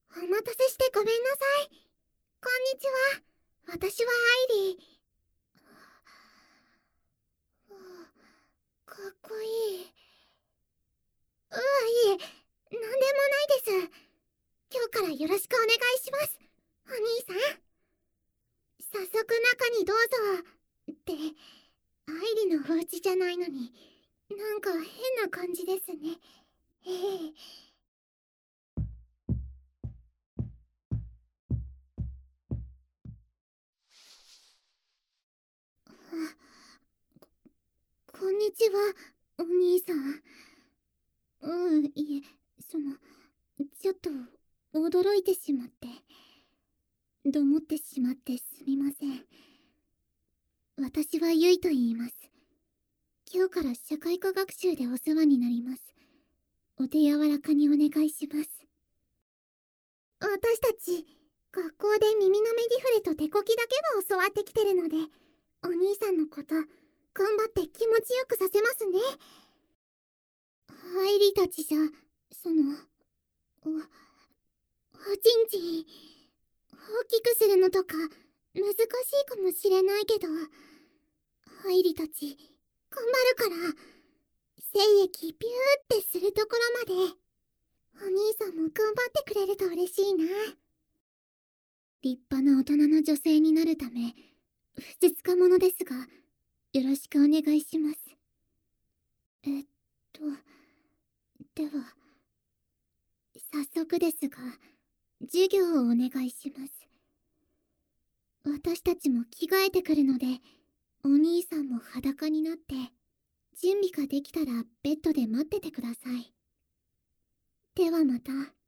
お待たせしてごめんなさい。こんにちは。私はアイリー。かっこいい。いえ、なんでもないです。今日からよろしくお願いします。お兄さん。早速中にどうぞ。って、アイリのお家じゃないのに、なんか変な感じですね。ええ。こんにちは、お兄さん。いえ、ちょっと驚いてしまって、どもってしまってすみません。私はゆいと言います。今日から社会科学習でお世話になります。お手柔らかにお願いします。私たち、学校で耳のメディフレと手こきだけは教わってきてるので、お兄さんのこと、頑張って気持ちよくさせますね。入りたちじゃ、おちんちん、大きくするのとか、難しいかもしれないけど、入りたち、頑張るから、精液ビューってするところまで、お兄さんも頑張ってくれると嬉しいな。立派な大人の女性になるため、不実か者ですが、よろしくお願いします。では、早速ですが、授業をお願いします。私たちも着替えてくるので、お兄さんも裸になって、準備ができたらベッドで待っててください。ではまた。